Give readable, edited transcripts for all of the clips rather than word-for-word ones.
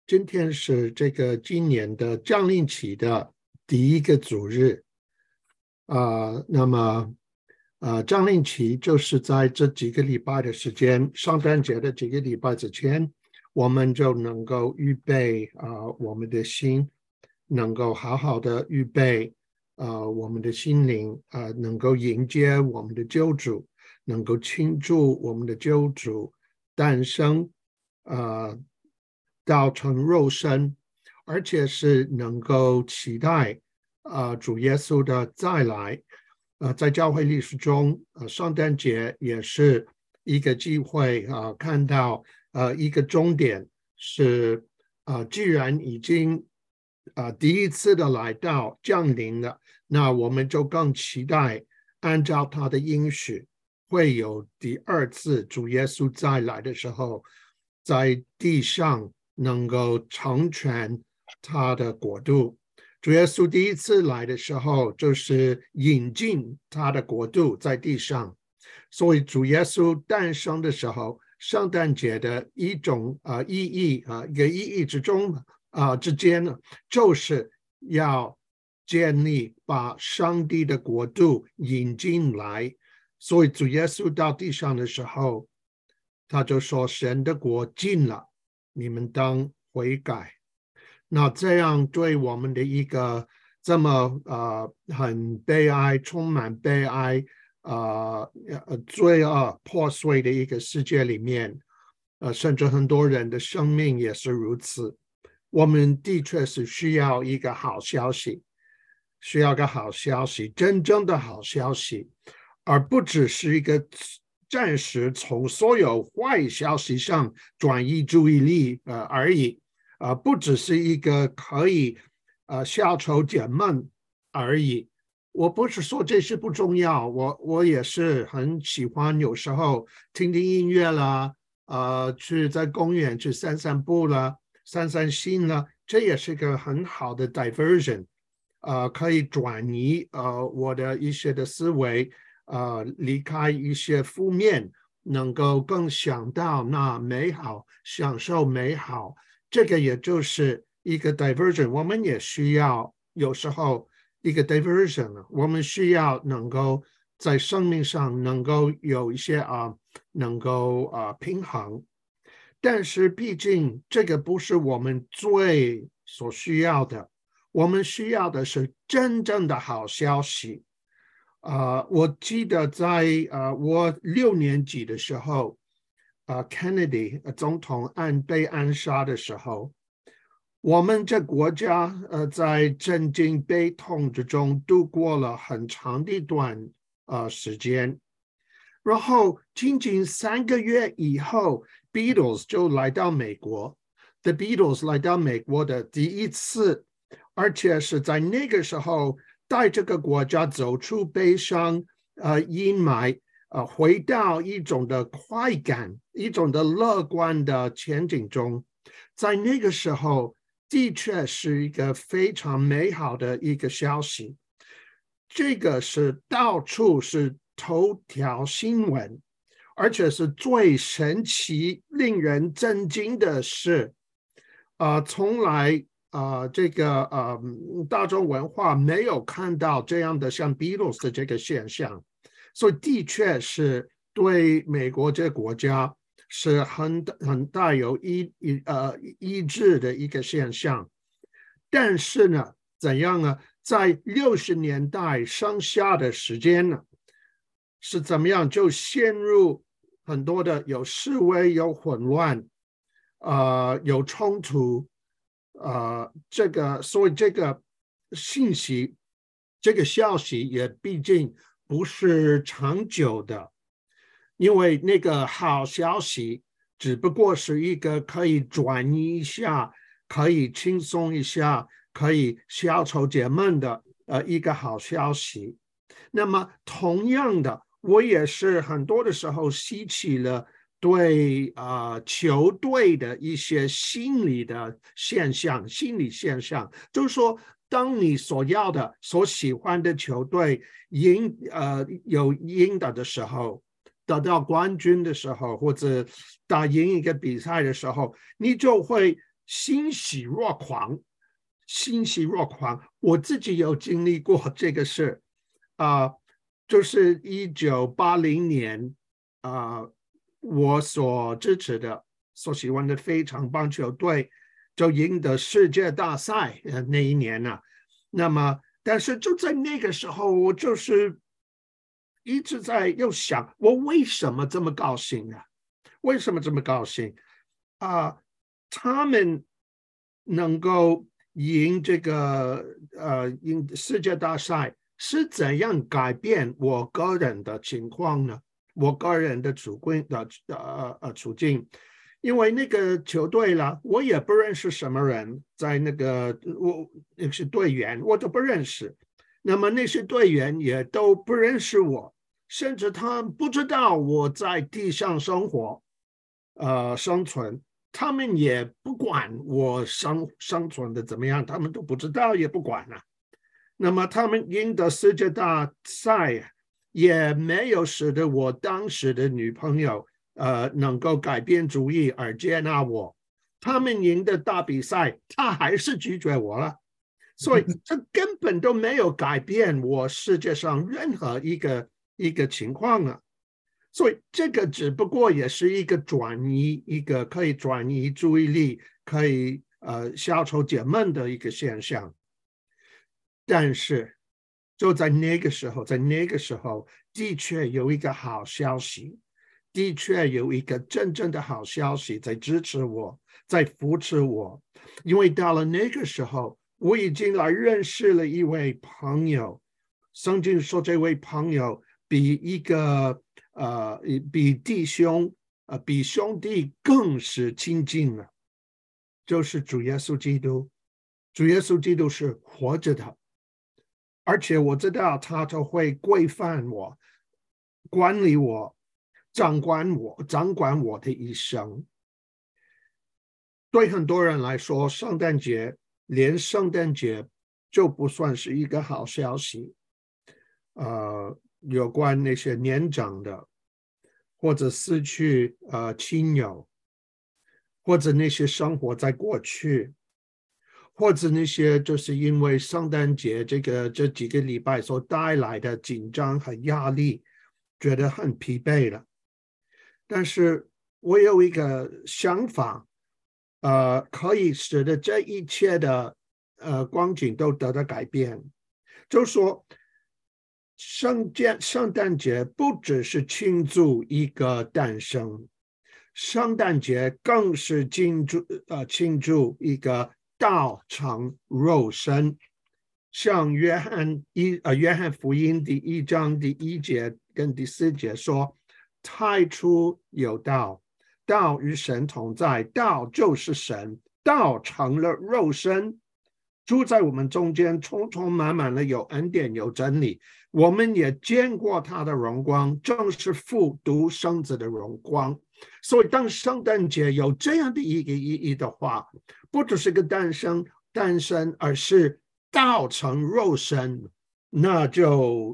今天是这个今年的降临期的第一个主日那么降临期就是在这几个礼拜的时间，圣诞节的几个礼拜之前，我们就能够预备我们的心，能够好好的预备我们的心灵能够迎接我们的救主，能够庆祝我们的救主诞生道成肉身，而且是能够期待主耶稣的再来。在教会历史中，圣诞节也是一个机会看到一个终点是既然已经第一次的来到降临了，那我们就更期待按照他的应许，会有第二次主耶稣再来的时候，在地上能够成全他的国度。主耶稣第一次来的时候，就是引进他的国度在地上，所以主耶稣诞生的时候，圣诞节的一种意义一个意义之间呢，就是要建立把上帝的国度引进来。所以主耶稣到地上的时候，他就说神的国近了，你们当悔改。那这样对我们的一个这么很悲哀、充满悲哀、罪恶破碎的一个世界里面，甚至很多人的生命也是如此。我们的确是需要一个好消息，需要个好消息，真正的好消息，而不只是一个暂时从所有坏消息上转移注意力而已。不只是一个可以消愁解闷而已。我不是说这些不重要，我也是很喜欢有时候听听音乐啦，去在公园去散散步啦，散散心啦，这也是个很好的 diversion，可以转移我的一些的思维，离开一些负面，能够更想到那美好，享受美好。这个也就是一个 diversion， 我们也需要有时候一个 diversion， 我们需要能够在生命上能够有一些能够平衡，但是毕竟这个不是我们最所需要的，我们需要的是真正的好消息。我记得在我6年级的时候。Kennedy 总统被暗杀的时候，我们这国家在震惊悲痛之中度过了很长的一段时间，然后仅仅3个月以后 ，Beatles 就来到美国。The Beatles 来到美国的第一次，而且是在那个时候带这个国家走出悲伤阴霾。回到一种的快感，一种的乐观的前景中，在那个时候，的确是一个非常美好的一个消息。这个是到处是头条新闻，而且是最神奇、令人震惊的是，从来这个大众文化没有看到这样的像 Beatles 的这个现象。所以的确是对美国这个国家是很带有医治的一个现象，但是呢，怎样呢？在60年代上下的时间呢，是怎么样就陷入很多的有示威、有混乱，有冲突，所以这个信息、这个消息也毕竟。不是长久的，因为那个好消息只不过是一个可以转移一下，可以轻松一下，可以消愁解闷的一个好消息。那么同样的，我也是很多的时候吸起了对球队的一些心理现象，就是说。当你所要的、所喜欢的球队有赢的时候，得到冠军的时候，或者打赢一个比赛的时候，你就会欣喜若狂，欣喜若狂。我自己有经历过这个事就是1980年我所支持的、所喜欢的非常棒球队就赢得世界大赛那一年呢。那么，但是就在那个时候，我就是一直在又想，我为什么这么高兴呢？为什么这么高兴他们能够赢这个赢世界大赛，是怎样改变我个人的情况呢？我个人的处境，因为那个球队了，我也不认识什么人，在那些队员我都不认识，那么那些队员也都不认识我，甚至他不知道我在地上生活生存，他们也不管我生存的怎么样，他们都不知道也不管了。那么他们赢得世界大赛也没有使得我当时的女朋友能够改变主意而接纳我。他们赢的大比赛，他还是拒绝我了。所以这根本都没有改变我世界上任何一个情况啊。所以这个只不过也是一个可以转移注意力，可以消愁解闷的一个现象。但是就在那个时候，的确有一个好消息，的确有一个真正的好消息在支持我，在扶持我。因为到了那个时候，我已经来认识了一位朋友，圣经说这位朋友比弟兄比兄弟更是亲近了，就是主耶稣基督。主耶稣基督是活着的，而且我知道他就会规范我、管理我、掌管我的一生。对很多人来说，连圣诞节就不算是一个好消息。有关那些年长的，或者失去亲友，或者那些生活在过去，或者那些就是因为圣诞节这几个礼拜所带来的紧张和压力，觉得很疲惫了。但是我有一个想法，可以使得这一切的光景都得到改变。就是说，圣诞节不只是庆祝一个诞生，圣诞节更是庆祝一个道成肉身。像约翰福音第1章第1节跟第4节说，太初有道，道与神同在，道就是神，道成了肉身，住在我们中间，充充满满的有恩典有真理。我们也见过他的荣光，正是父独生子的荣光。所以当圣诞节有这样的一个意义的话，不只是个诞生，而是道成肉身，那就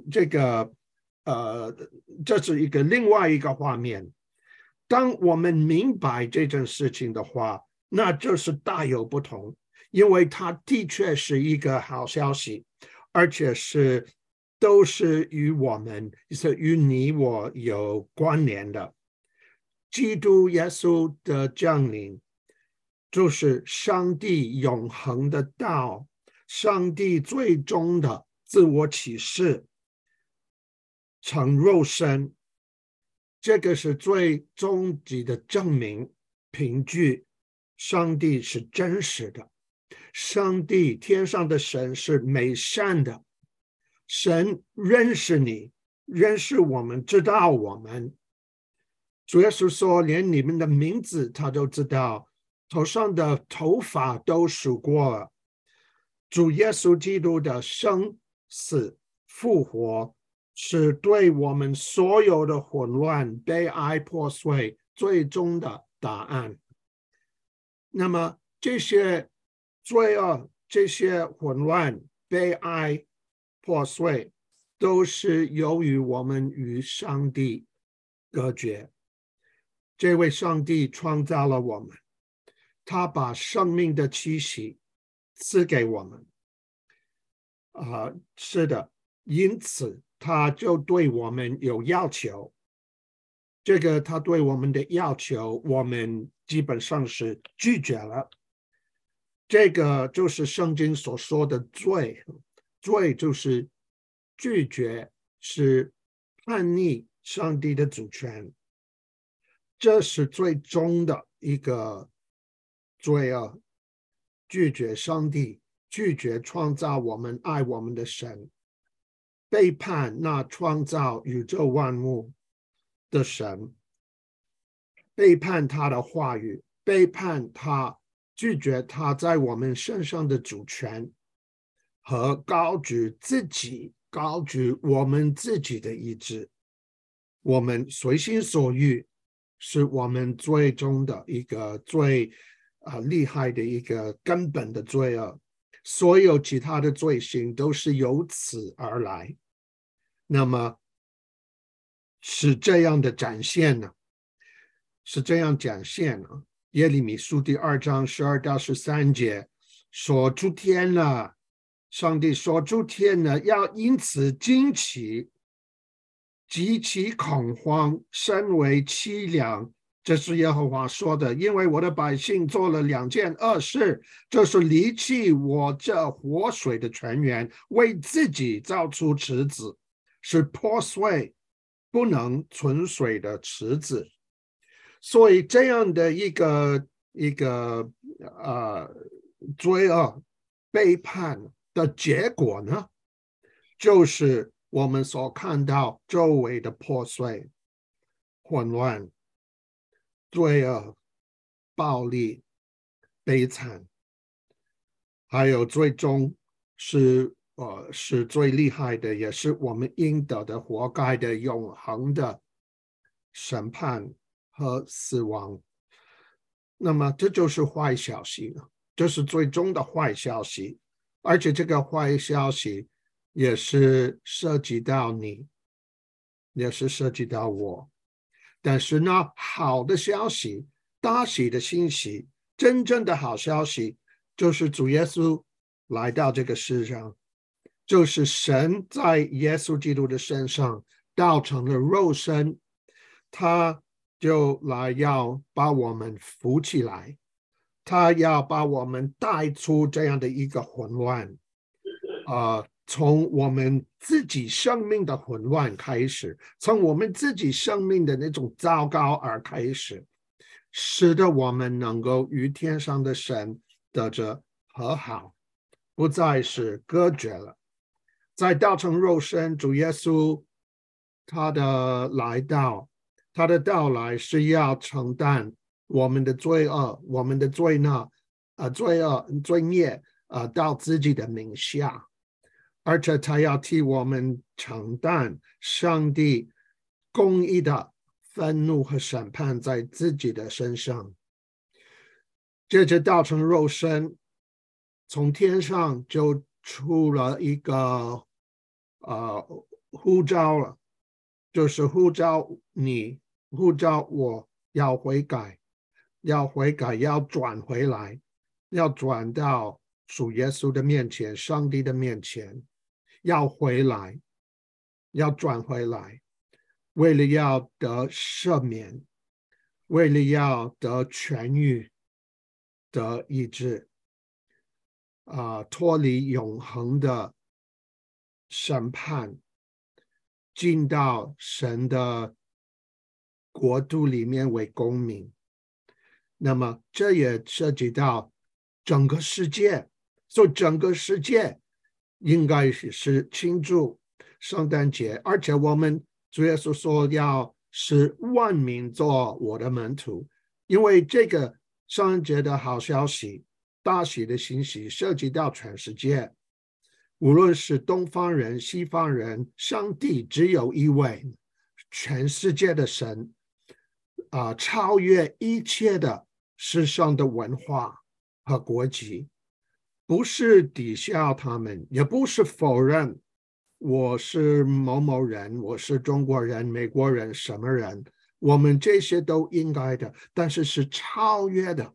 这是另外一个画面。当我们明白这件事情的话，那就是大有不同，因为它的确是一个好消息，而且都是与你我有关联的。基督耶稣的降临，就是上帝永恒的道，上帝最终的自我启示成肉身，这个是最终极的证明凭据上帝是真实的，上帝天上的神是美善的，神认识你，认识我们，知道我们。主耶稣说，连你们的名字他都知道，头上的头发都数过了。主耶稣基督的生死复活，是对我们所有的混乱、悲哀、破碎最终的答案。那么这些罪恶、这些混乱、悲哀、破碎，都是由于我们与上帝隔绝。这位上帝创造了我们， 他把生命的气息赐给我们。是的，因此他就对我们有要求。这个他对我们的要求，我们基本上是拒绝了。这个就是圣经所说的罪，罪就是拒绝，是叛逆上帝的主权，这是最终的一个罪恶。拒绝上帝，拒绝创造我们、爱我们的神，背叛那创造宇宙万物的神，背叛他的话语，背叛他，拒绝他在我们身上的主权，和高举自己，高举我们自己的意志，我们随心所欲，是我们最终的一个最厉害的一个根本的罪恶。所有其他的罪行都是由此而来。那么是这样的展现呢？是这样展现呢？耶利米书第2章12到13节说：诸天了，上帝说诸天呢，要因此惊奇，极其恐慌，深为凄凉。这是耶和华说的，因为我的百姓做了2件恶事，就是离弃我这活水的泉源，为自己造出池子，是破碎不能存水的池子。所以这样的一个罪恶背叛的结果呢，就是我们所看到周围的破碎、混乱、罪恶、暴力、悲惨，还有最终是最厉害的，也是我们应得的、活该的、永恒的审判和死亡。那么这就是坏消息了，这是最终的坏消息，而且这个坏消息也是涉及到你，也是涉及到我。但是呢，好的消息，大喜的信息，真正的好消息，就是主耶稣来到这个世上，就是神在耶稣基督的身上道成了肉身，他就来要把我们扶起来，他要把我们带出这样的一个混乱，从我们自己生命的混乱开始，从我们自己生命的那种糟糕而开始，使得我们能够与天上的神得着和好，不再是隔绝了。在道成肉身，主耶稣他的来到，他的到来是要承担我们的罪恶，我们的罪孽到自己的名下，而且他要替我们承担上帝公义的愤怒和审判在自己的身上。接着道成肉身，从天上就出了一个呼召了，就是呼召你，呼召我要悔改，要悔改，要转回来，要转到主耶稣的面前，上帝的面前，要回来，要转回来，为了要得赦免，为了要得痊愈，得医治，脱离永恒的审判，进到神的国度里面为公民。那么这也涉及到整个世界，所以整个世界应该是庆祝圣诞节，而且我们主耶稣说要使万民做我的门徒，因为这个圣诞节的好消息、大喜的信息涉及到全世界，无论是东方人、西方人，上帝只有一位，全世界的神，超越一切的世上的文化和国籍，不是抵消他们，也不是否认我是某某人，我是中国人、美国人，什么人，我们这些都应该的，但是是超越的，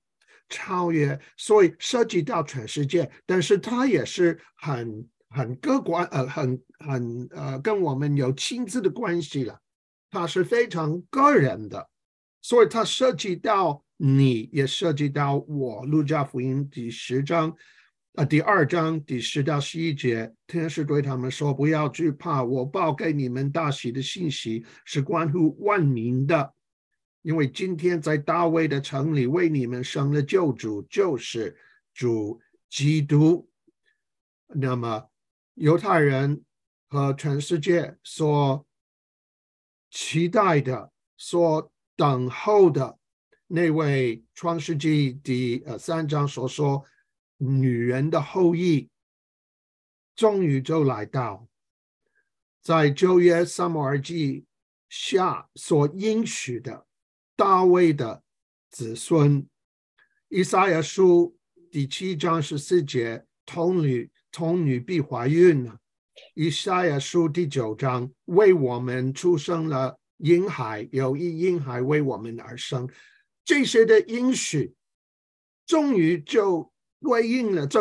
超越，所以涉及到全世界，但是它也是很个关，跟我们有亲自的关系了，它是非常个人的，所以它涉及到你，也涉及到我。路加福音第2章第10到11节，天使对他们说：“不要惧怕，我报给你们大喜的信息是关乎万民的。因为今天在大卫的城里为你们生了救主，就是主基督。”那么犹太人和全世界所期待的、所等候的那位创世纪第3章所说女人的后裔，终于就来到，在旧约撒母耳记下所应许的大卫的子孙。以赛亚书第7章14节，童女必怀孕了。以赛亚书第9章，为我们出生了婴孩，有一婴孩为我们而生。这些的应许终于就对应了，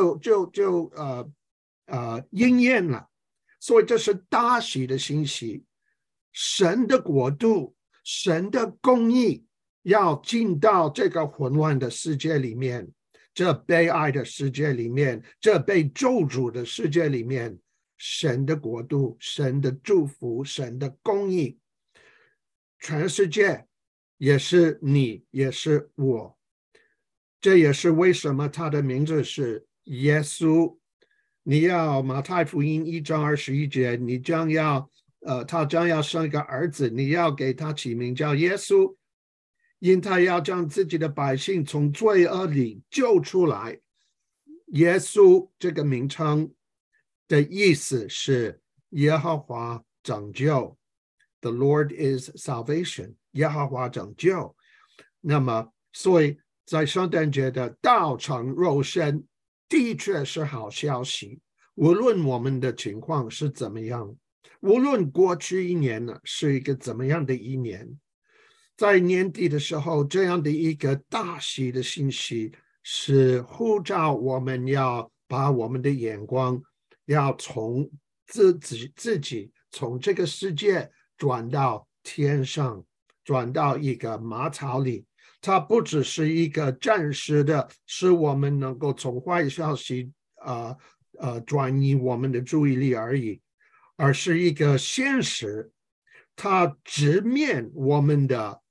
应验了。所以这是大喜的信息，神的国度，神的公义要进到这个混乱的世界里面，这悲哀的世界里面，这被咒诅的世界里面，神的国度，神的祝福，神的公义，全世界也是你，也是我。这也是为什么他的名字是耶稣。你要马太福音1章21节，他将要生一个儿子，你要给他起名叫耶稣，因他要将自己的百姓从罪恶里救出来。耶稣这个名称的意思是耶和华拯救， The Lord is salvation， 耶和华拯救。那么所以在圣诞节的道成肉身的确是好消息，无论我们的情况是怎么样，无论过去一年呢是一个怎么样的一年，在年底的时候，这样的一个大喜的信息是呼召我们要把我们的眼光要从自己从这个世界转到天上，转到一个马槽里。它不只是一个暂时的，使我们能够从坏消息转移我们的注意力而已，而是一个现实，它直面我们的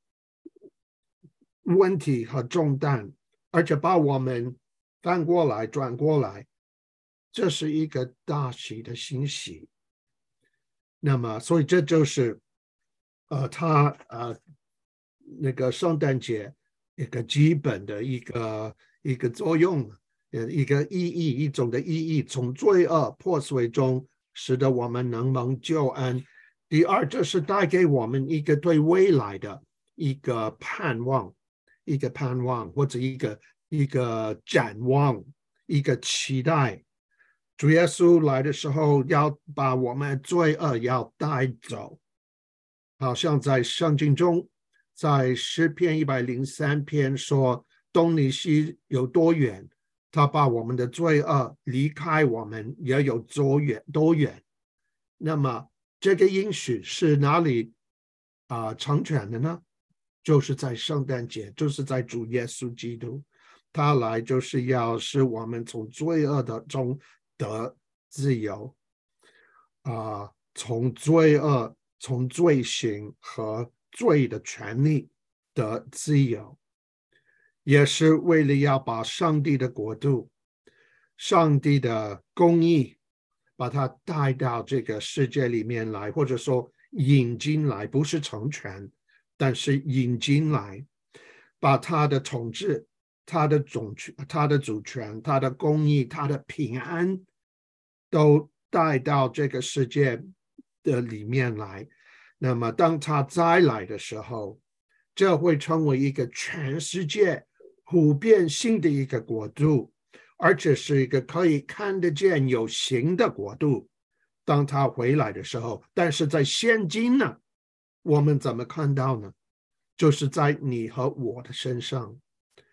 问题和重担，而且把我们翻过来转过来，这是一个大喜的信息。那么所以这就是那个圣诞节一个基本的一个作用，一个意义，一种的意义，从罪恶破碎中使得我们能蒙救恩。第二，这是带给我们一个对未来的一个盼望，或者一个展望，一个期待。主耶稣来的时候要把我们罪恶要带走，好像在圣经中，在诗篇103篇说，东离西有多远，他把我们的罪恶离开我们也有多远。那么这个应许是哪里成全的呢？就是在圣诞节，就是在主耶稣基督，他来就是要使我们从罪恶的中得自由，从罪恶、从罪行和罪的权利得自由，也是为了要把上帝的国度、上帝的公义，把它带到这个世界里面来，或者说引进来，不是成全，但是引进来，把他的统治、他的主权、他的公义、他的平安都带到这个世界的里面来。那么当他再来的时候，这会成为一个全世界普遍性的一个国度，而且是一个可以看得见有形的国度。当他回来的时候，但是在现今呢，我们怎么看到呢？就是在你和我的身上，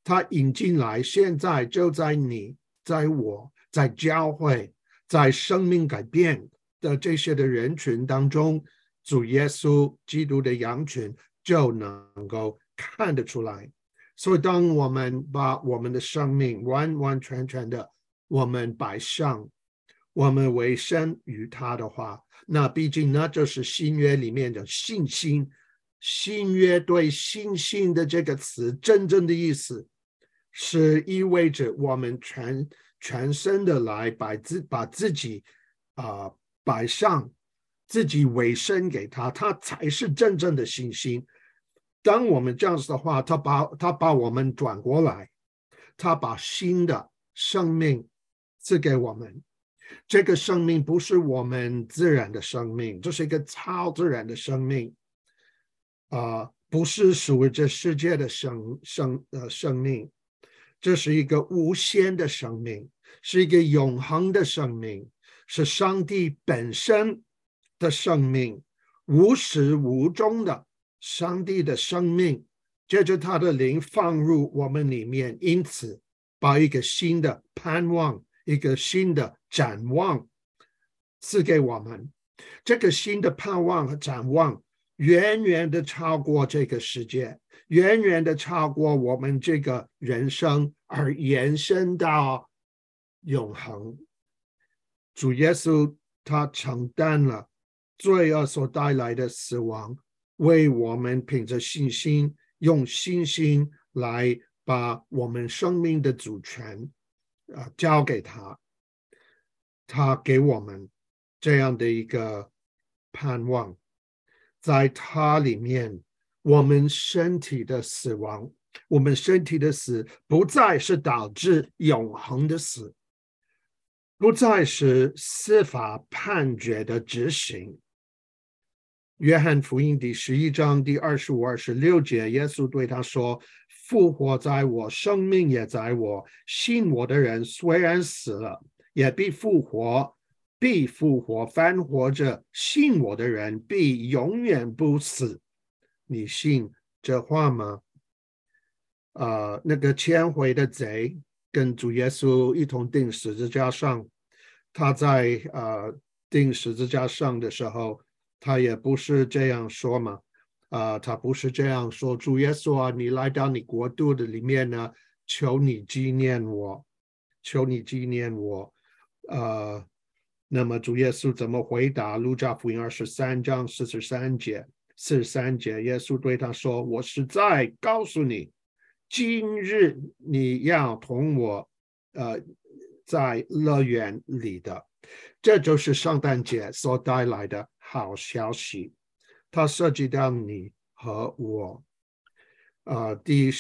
他引进来，现在就在你、在我、在教会、在生命改变的这些的人群当中，主耶稣基督的羊群就能够看得出来。所以当我们把我们的生命完完全全的我们摆上，我们委身于他的话，那毕竟那就是新约里面的信心。新约对信心的这个词真正的意思是意味着我们全身的来把自己摆上，自己委身给他，他才是真正的信心。当我们这样子的话，他把我们转过来，他把新的生命赐给我们。这个生命不是我们自然的生命，这是一个超自然的生命，不是属于这世界的生命，这是一个无限的生命，是一个永恒的生命，是上帝本身的生命，无始无终的上帝的生命，借着他的灵放入我们里面，因此把一个新的盼望，一个新的展望赐给我们。这个新的盼望和展望远远的超过这个世界，远远的超过我们这个人生，而延伸到永恒。主耶稣他承担了罪恶所带来的死亡，为我们凭着信心，用信心来把我们生命的主权交给他。他给我们这样的一个盼望，在他里面，我们身体的死亡，我们身体的死不再是导致永恒的死，不再是司法判决的执行。约翰福音第11章第25、26节，耶稣对他说：复活在我，生命也在我，信我的人虽然死了，也必复活，必复活，凡活着信我的人必永远不死。你信这话吗？那个千回的贼跟主耶稣一同钉十字架上，他在钉十字架上的时候，他也不是这样说嘛，他不是这样说，主耶稣啊，你来到你国度的里面呢，求你纪念我，求你纪念我。那么主耶稣怎么回答？路加福音23章43节，耶稣对他说：我实在告诉你，今日你要同我在乐园里的。这就是圣诞节所带来的好消息，它涉及到你和我。第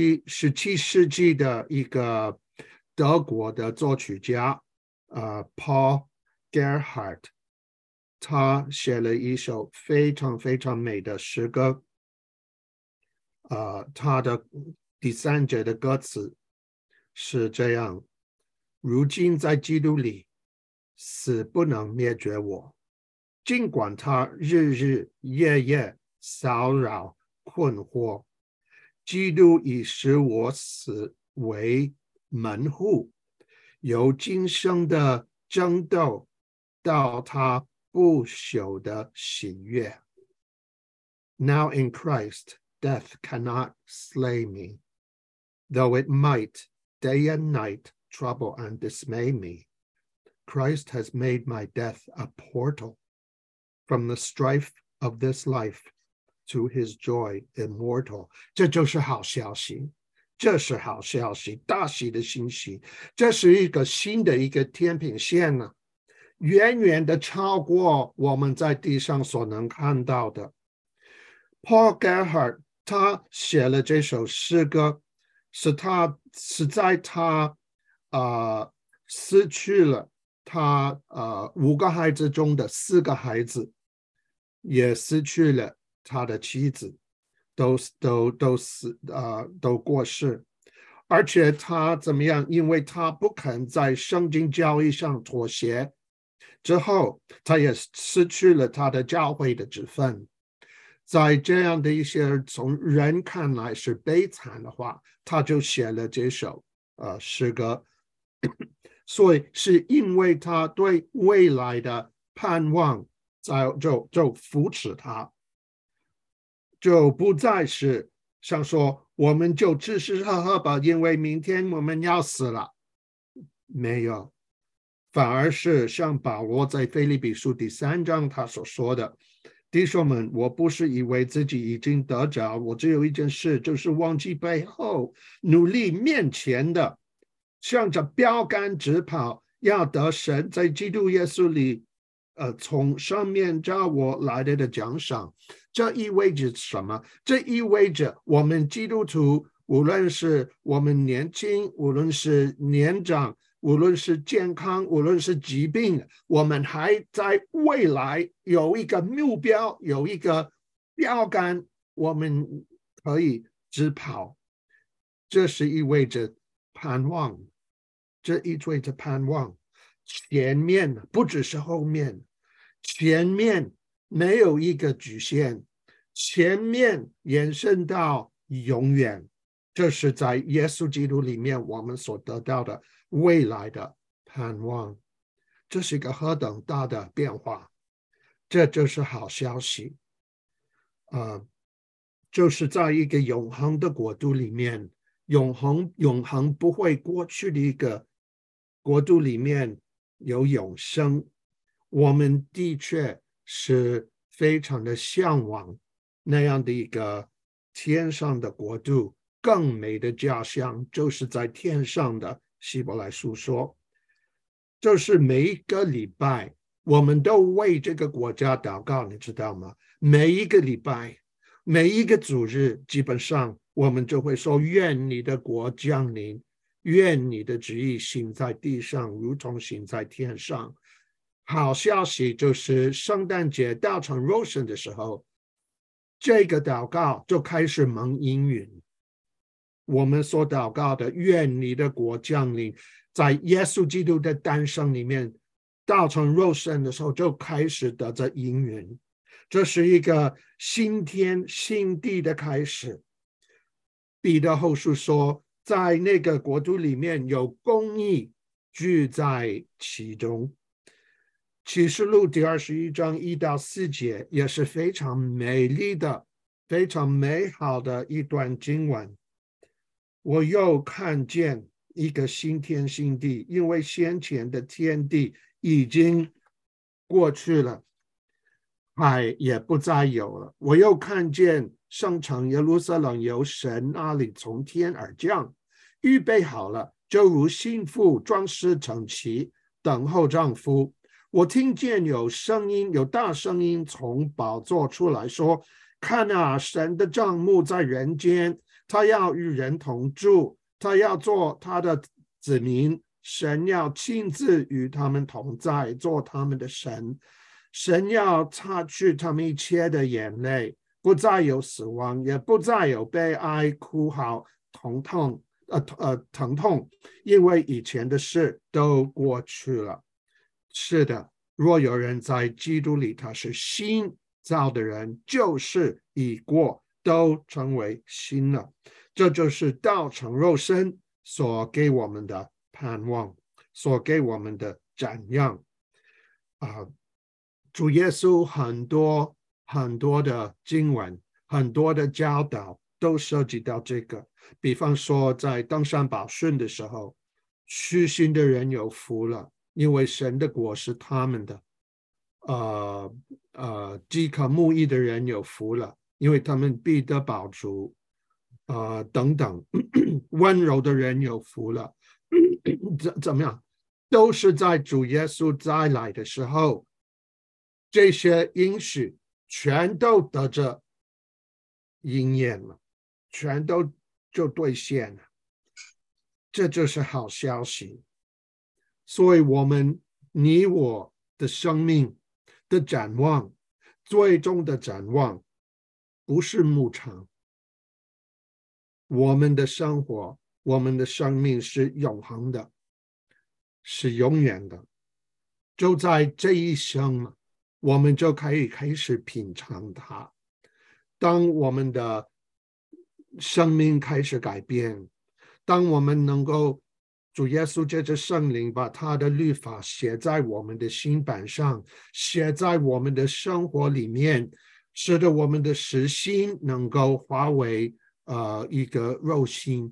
17世纪的一个德国的作曲家Paul Gerhardt， 他写了一首非常非常美的诗歌。他的第3节的歌词是这样：如今在基督里，死不能灭绝我，尽管他日日夜夜骚扰困惑，基督已使我死为门户，由今生的争斗到他不朽的喜悦。Now in Christ, death cannot slay me, though it might day and night trouble and dismay me. Christ has made my death a portal from the strife of this life to his joy immortal. 这就是好消息，这是好消息，大喜的信息。这是一个新的一个天平线呢，远远的超过我们在地上所能看到的。Paul Gerhardt 他写了这首诗歌，是在他失去了他5个孩子中的4个孩子，也失去了他的妻子，都过世。而且他怎么样？因为他不肯在圣经教义上妥协，之后他也失去了他的教会的职分。 在这样的一些从人看来是悲惨的话，他就写了这首诗歌。所以是因为他对未来的盼望，就扶持他，就不再是像说我们就吃吃喝喝吧，因为明天我们要死了。没有，反而是像保罗在腓立比书第3章他所说的，弟兄们，我不是以为自己已经得着，我只有一件事，就是忘记背后，努力面前的，向着标杆直跑，要得神在基督耶稣里从上面叫我来的奖赏。这意味着什么？这意味着我们基督徒，无论是我们年轻，无论是年长，无论是健康，无论是疾病，我们还在未来有一个目标，有一个标杆，我们可以直跑。这是意味着盼望，这意味着盼望。前面不只是后面，前面没有一个局限，前面延伸到永远。这是在耶稣基督里面我们所得到的未来的盼望。这是一个何等大的变化，这就是好消息。就是在一个永恒的国度里面，永恒不会过去的一个国度里面有永生。我们的确是非常的向往那样的一个天上的国度，更美的家乡就是在天上的。希伯来书说，就是每一个礼拜我们都为这个国家祷告，你知道吗？每一个礼拜，每一个主日，基本上我们就会说，愿你的国降临，愿你的旨意行在地上，如同行在天上。好消息就是圣诞节到成 Roshan 的时候，这个祷告就开始蒙应允。我们所祷告的愿你的国降临，在耶稣基督的诞生里面道成肉身的时候就开始得着应允。这是一个新天新地的开始。彼得后书说，在那个国度里面有公义居在其中。启示录第21章1到4节也是非常美丽的非常美好的一段经文。我又看见一个新天新地，因为先前的天地已经过去了，海也不再有了。我又看见圣城耶路撒冷由神那里从天而降，预备好了，就如新妇装饰整齐，等候丈夫。我听见有声音，有大声音从宝座出来说，看啊，神的帐幕在人间，他要与人同住，他要做他的子民，神要亲自与他们同在，做他们的神。神要擦去他们一切的眼泪，不再有死亡，也不再有悲哀、哭嚎、疼痛，因为以前的事都过去了。是的，若有人在基督里，他是新造的人，旧事已过，都成为新了。这就是道成肉身所给我们的盼望，所给我们的展样。主耶稣很多的经文，很多的教导都涉及到这个。比方说在登山宝训的时候，虚心的人有福了，因为神的国是他们的。饥渴慕义的人有福了，因为他们必得饱足。等等，温柔的人有福了。怎么样？都是在主耶稣再来的时候，这些应许全都得着应验了，全都就兑现了。这就是好消息。所以我们你我的生命的展望，最终的展望不是牧场，我们的生活，我们的生命是永恒的，是永远的。就在这一生，我们就可以开始品尝它。 当我们的生命开始改变，当我们能够主耶稣借着圣灵把他的律法写在我们的心板上，写在我们的生活里面，使得我们的实心能够化为一个肉心，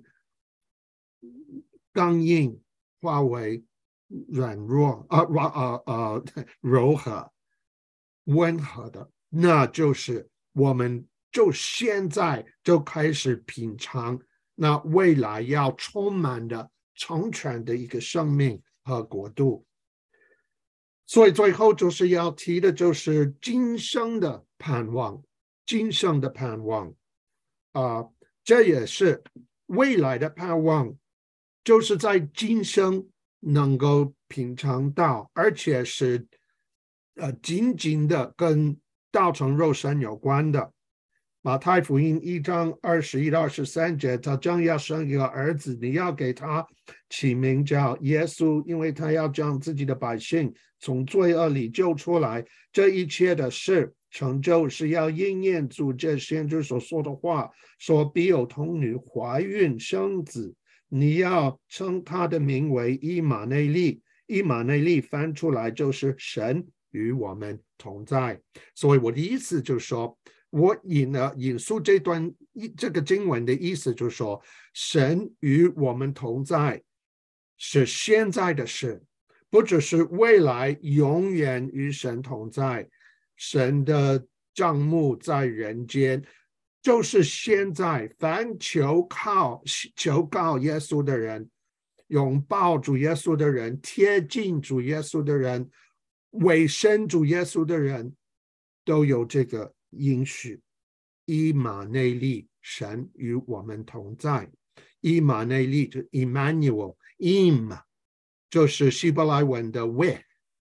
刚硬化为软弱柔和温和的，那就是我们就现在就开始品尝那未来要充满的成全的一个生命和国度。所以最后就是要提的就是今生的盼望，今生的盼望这也是未来的盼望，就是在今生能够品尝到，而且是紧紧的跟道成肉身有关的。马太福音1章21到23节，他将要生一个儿子，你要给他起名叫耶稣，因为他要将自己的百姓从罪恶里救出来。这一切的事成就是要应验主这先知所说的话，说必有童女怀孕生子，你要称他的名为以马内利。以马内利翻出来就是神与我们同在。所以我的意思就是说，我引述这个经文的意思就是说，神与我们同在是现在的事，不只是未来永远与神同在。神的帐幕在人间，就是现在凡求告耶稣的人，拥抱主耶稣的人，贴近主耶稣的人，委身主耶稣的人，都有这个应许。以马内利，神与我们同在。以马内利就 Emmanuel，Im 就是希伯来文的 with，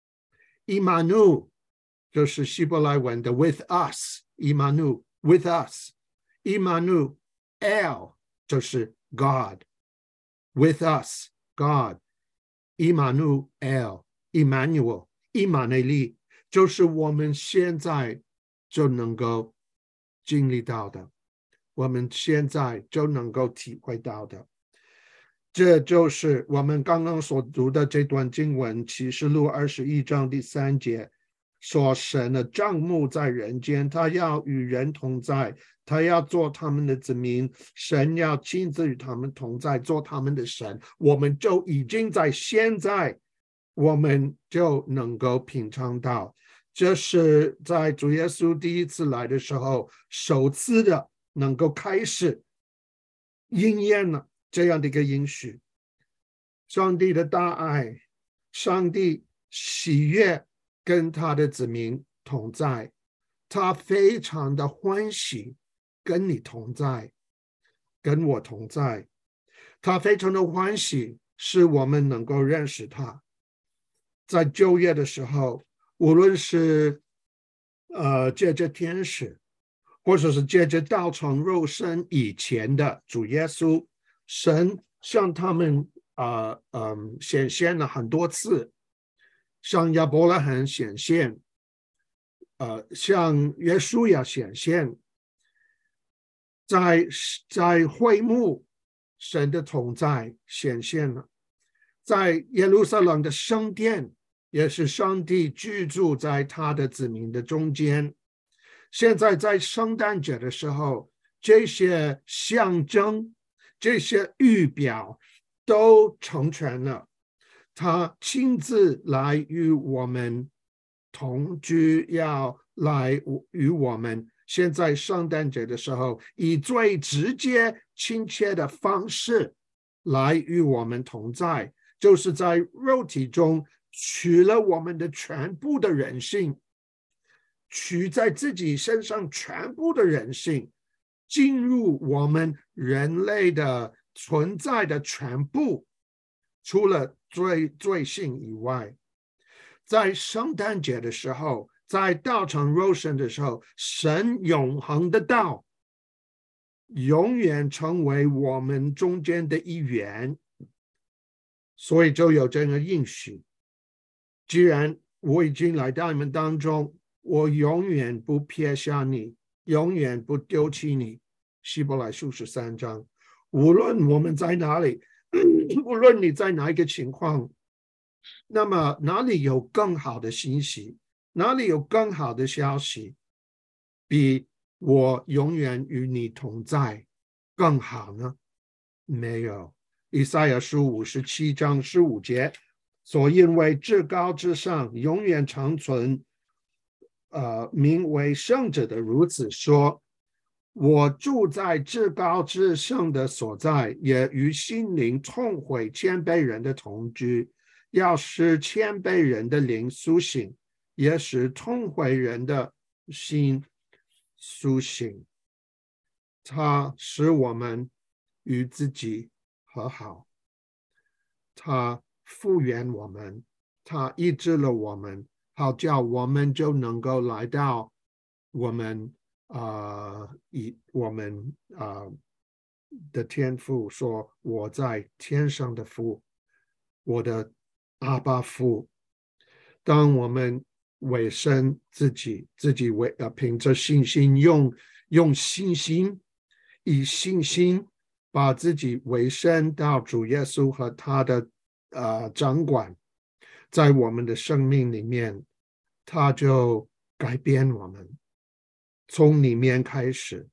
Imanu 就是希伯来文的 with us， Imanu with us， Imanu El 就是 God with us God， Imanu El Emmanuel， 以马内利就是我们现在就能够经历到的，我们现在就能够体会到的。这就是我们刚刚所读的这段经文，启示录21章第3节，说神的帐幕在人间，他要与人同在，他要做他们的子民，神要亲自与他们同在，做他们的神。我们就已经在现在，我们就能够品尝到，这是在主耶稣第一次来的时候，首次的能够开始应验了这样的一个应许。上帝的大爱，上帝喜悦跟他的子民同在，他非常的欢喜跟你同在，跟我同在，他非常的欢喜是我们能够认识他。在旧约的时候，无论是借着天使，或者是借着道成肉身以前的主耶稣，神向他们显现了很多次，向亚伯拉罕显现，向约书亚显现，在会幕神的同在显现了，在耶路撒冷的圣殿也是上帝居住在他的子民的中间。现在在圣诞节的时候，这些象征，这些预表都成全了，他亲自来与我们同居，要来与我们现在圣诞节的时候，以最直接亲切的方式来与我们同在，就是在肉体中取了我们的全部的人性，取在自己身上全部的人性，进入我们人类的存在的全部，除了罪性以外。在圣诞节的时候，在道成肉身的时候，神永恒的道永远成为我们中间的一员，所以就有这个应许，既然我已经来到你们当中，我永远不撇下你， 永远不丢弃你。希伯来书13章，无论我们在哪里，无论你在哪一个情况，那么哪里有更好的信息，哪里有更好的消息，比我永远与你同在更好呢？没有。以赛亚书57章15节，所因为至高之上永远长存，名为圣者的如此说，我住在至高之上的所在，也与心灵痛悔谦卑人的同居，要使谦卑人的灵苏醒，也使痛悔人的心苏醒。他使我们与自己和好，他复原我们，他医治了我们，好叫我们就能够来到我们的天父说，我在天上的父，我的阿爸父。当我们委身自己凭着信心用信心以信心把自己委身到主耶稣和他的掌管，在我们的生命里面，他就改变我们，从里面开始，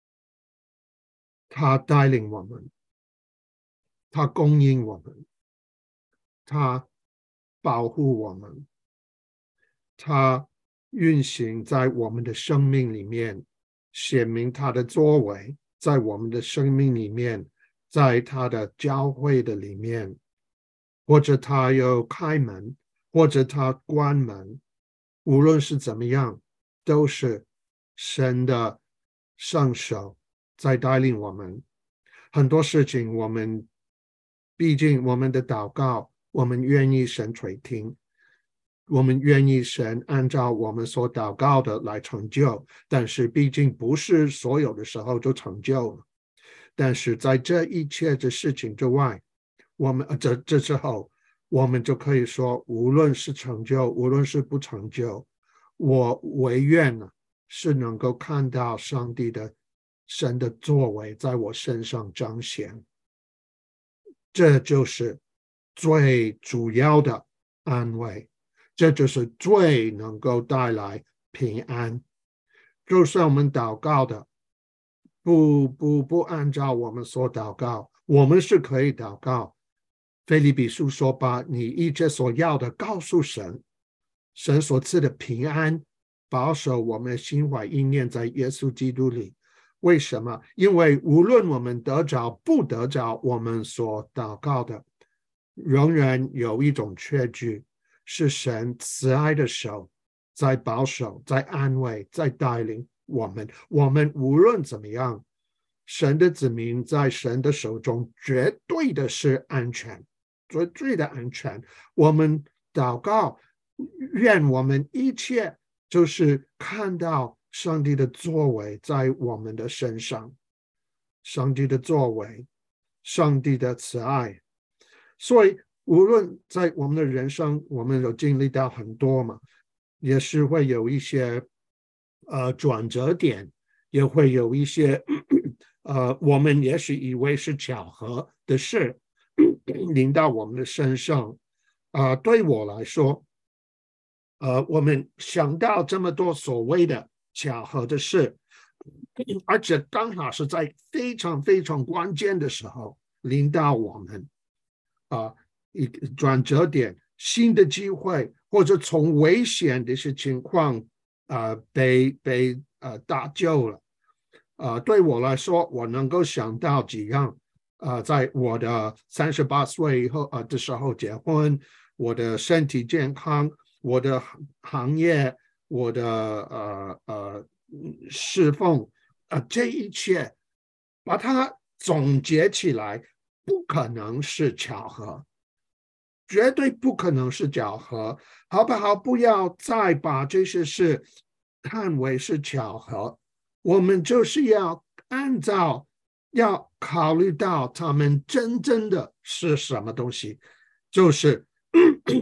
他带领我们，他供应我们，他保护我们，他运行在我们的生命里面，显明他的作为在我们的生命里面，在他的教会的里面，或者他有开门，或者他关门，无论是怎么样，都是神的上手在带领我们。很多事情我们毕竟我们的祷告，我们愿意神垂听，我们愿意神按照我们所祷告的来成就，但是毕竟不是所有的时候就成就了。但是在这一切的事情之外，我们这之后，我们就可以说，无论是成就，无论是不成就，我唯愿呢是能够看到上帝的神的作为在我身上彰显，这就是最主要的安慰，这就是最能够带来平安。就算我们祷告的不按照我们所祷告，我们是可以祷告。腓立比书说，把你一切所要的告诉神，神所赐的平安保守我们的心怀意念在耶稣基督里。为什么？因为无论我们得着不得着我们所祷告的，仍然有一种确据，是神慈爱的手在保守，在安慰，在带领我们。我们无论怎么样，神的子民在神的手中绝对的是安全，绝对的安全。我们祷告，愿我们一切就是看到上帝的作为在我们的身上，上帝的作为，上帝的慈爱。所以无论在我们的人生，我们有经历到很多嘛，也是会有一些转折点，也会有一些我们也许以为是巧合的事临到我们的身上。对我来说，我们想到这么多所谓的巧合的事，而且刚好是在非常非常关键的时候临到我们，一个转折点，新的机会，或者从危险的一些情况被搭救了。对我来说，我能够想到几样。在我的38岁以后的时候结婚，我的身体健康，我的行业，我的侍奉，这一切把它总结起来，不可能是巧合，绝对不可能是巧合，好不好？不要再把这些事看为是巧合，我们就是要要考虑到他们真正的是什么东西，就是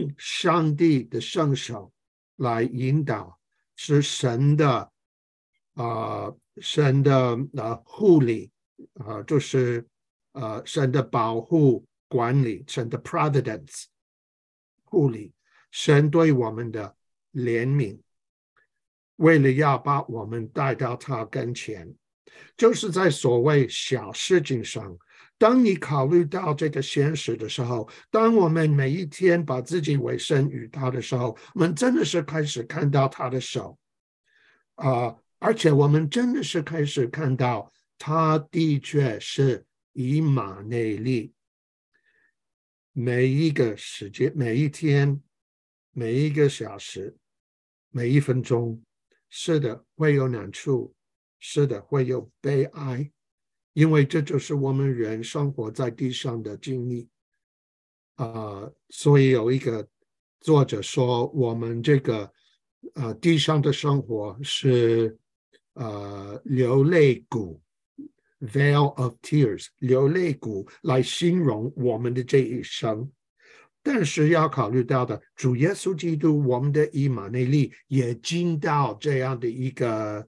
上帝的圣手来引导，是神的神的护理就是神的保护管理，神的 providence 护理，神对我们的怜悯，为了要把我们带到他跟前，就是在所谓小事情上。当你考虑到这个现实的时候，当我们每一天把自己委身于他的时候，我们真的是开始看到他的手而且我们真的是开始看到他的确是以马内利，每一个时间，每一天，每一个小时，每一分钟，是的，会有难处，是的，会有悲哀，因为这就是我们人生活在地上的经历所以有一个作者说，我们这个地上的生活是流泪谷 （Vale of Tears） 流泪谷来形容我们的这一生。但是要考虑到的，主耶稣基督，我们的以马内利也经到这样的一个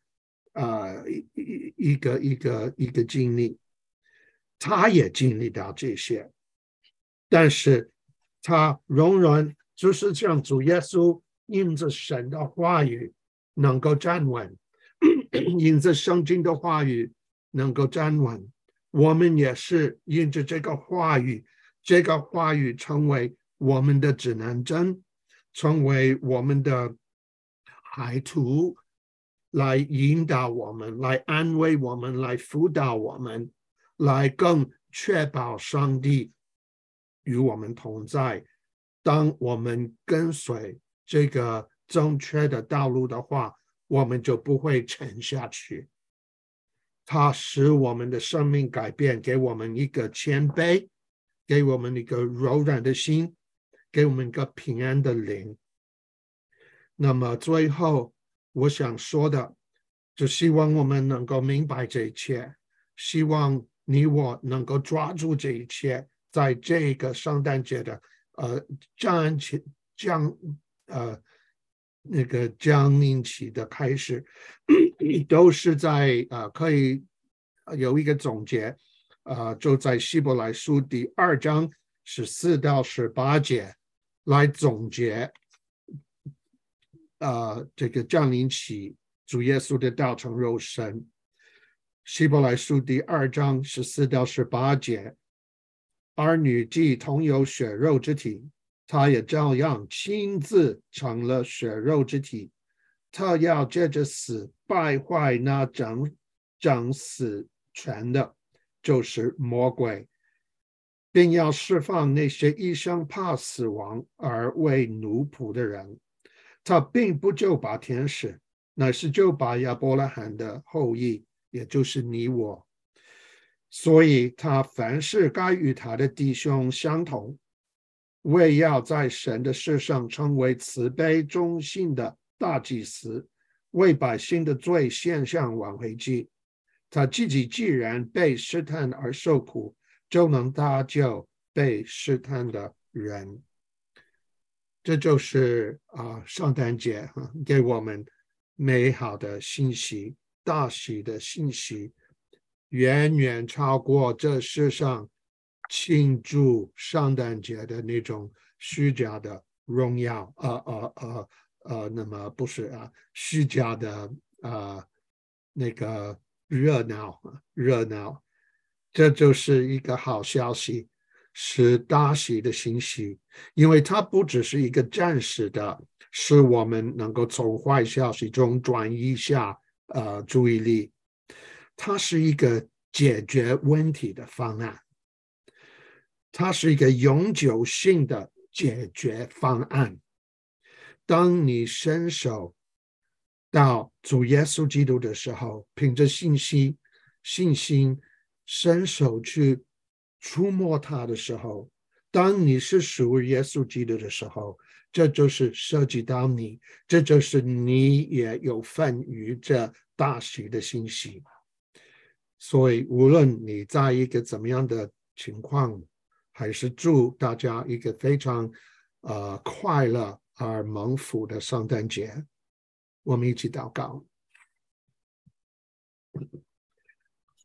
一个经历，他也经历到这些，但是他仍然就是像主耶稣因着神的话语能够站稳，因着圣经的话语能够站稳，我们也是因着这个话语，这个话语成为我们的指南针，成为我们的海图，来引导我们，来安慰我们，来辅导我们，来更确保上帝与我们同在。当我们跟随这个正确的道路的话，我们就不会沉下去。它使我们的生命改变，给我们一个谦卑，给我们一个柔软的心，给我们一个平安的灵。那么最后我想说的，就希望我们能够明白这一切，希望你我能够抓住这一切，在这个圣诞节的那个降临期的开始，都是在可以有一个总结，就在希伯来书第2章14到18节来总结这个降临期主耶稣的道成肉身。希伯来书第2章14到18节，儿女既同有血肉之体，他也照样亲自成了血肉之体。他要借着死败坏那掌死权的，就是魔鬼，并要释放那些一生怕死亡而为奴仆的人。他并不就把天使，乃是就把亚伯拉罕的后裔，也就是你我。所以他凡事该与他的弟兄相同，为要在神的事上成为慈悲忠信的大祭司，为百姓的罪献上挽回祭。他自己既然被试探而受苦，就能搭救被试探的人。这就是圣诞节给我们美好的信息，大喜的信息，远远超过这世上庆祝圣诞节的那种虚假的荣耀那么不是虚假的那个热闹，这就是一个好消息，是大喜的信息，因为它不只是一个暂时的，使我们能够从坏消息中转移一下注意力，它是一个解决问题的方案，它是一个永久性的解决方案。当你伸手到主耶稣基督的时候，凭着信心伸手去触摸他的时候，当你是属于耶稣基督的时候，这就是涉及到你，这就是你也有份于这大喜的信息。所以无论你在一个怎么样的情况，还是祝大家一个非常快乐而蒙福的圣诞节。我们一起祷告。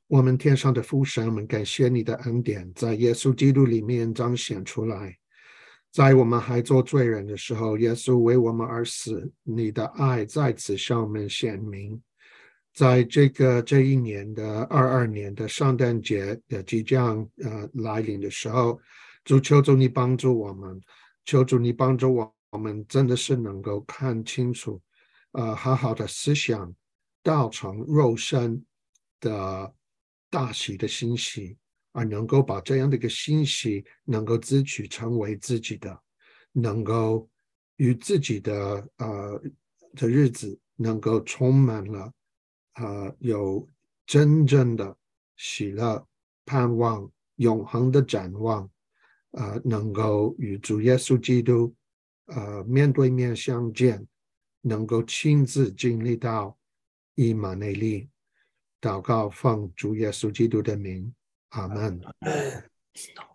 我们天上的父神，我们感谢你的恩典在耶稣基督里面彰显出来。在我们还做罪人的时候，耶稣为我们而死，你的爱在此向我们显明。在这一年的22年的圣诞节的即将来临的时候，求主你帮助我们，求主你帮助我们，真的是能够看清楚，好好的思想道成肉身的大喜的欣喜，而能够把这样的一个欣喜能够自取成为自己的，能够与自己的日子能够充满了有真正的喜乐、盼望、永恒的展望，能够与主耶稣基督面对面相见，能够亲自经历到以马内利。祷告奉主耶稣基督的名，阿门。